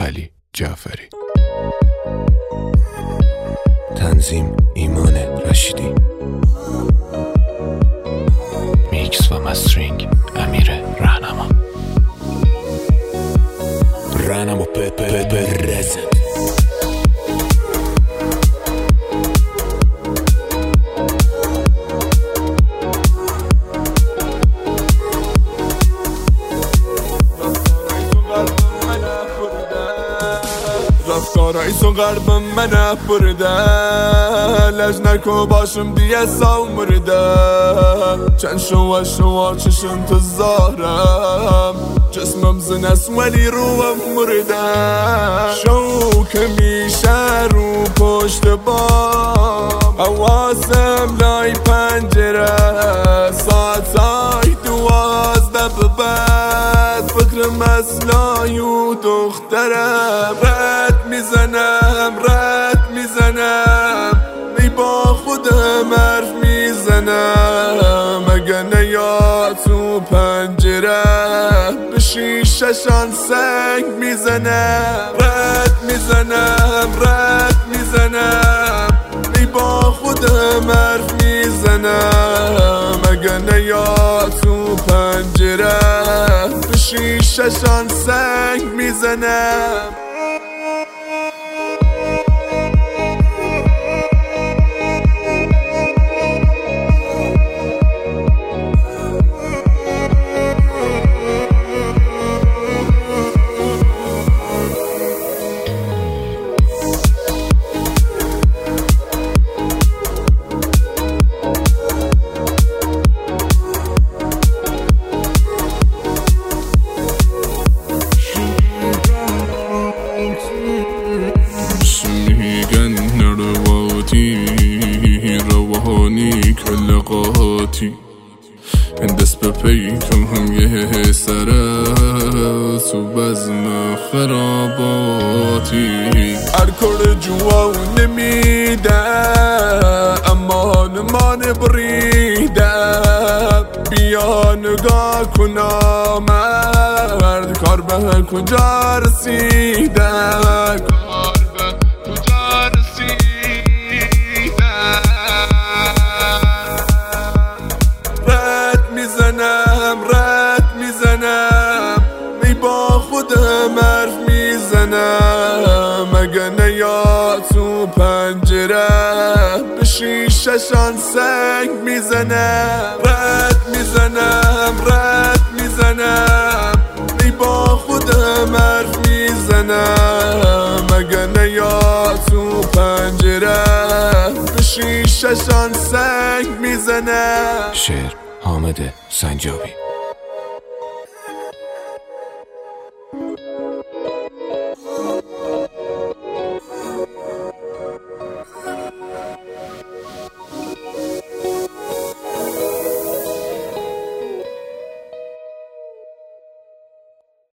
علی جعفری. تنظیم ایمان رشیدی. میکس و مسترینگ امیر رهنما. رزن. رفتارایتون قلبم منه برده، لجنکو باشم دیگه سامرده. چند شوا چشم تو زارم، جسمم زنست ولی روم مرده. شوک میشه رو پشت بام، حواسم لای پنجره. ساعتای 12 به بعد فکرم اصلای و دخترم. رد میزنم ای با خودم حرف میزنم. اگه نیاد تو پنجره به شیشه‌شان سنگ میزنم. رد میزنم ای با خودم حرف میزنم. اگه نیاد تو پنجره به شیشه‌شان سنگ میزنم. روحانی کل قاطی دست به پیکم هم یه سره تو بزم خراباتی. الکل جوا نمیده اما نمان بریده. بیا نگاه کنم مرد کار به کجا رسیده. رد میزنم ای با خودم حرف میزنم. اگه نیاد تو پنجره به شیشه‌شان سنگ میزنم. رد میزنم ای با خودم حرف میزنم. اگه نیاد تو پنجره به شیشه‌شان سنگ میزنم. شعر حامد سنجابی.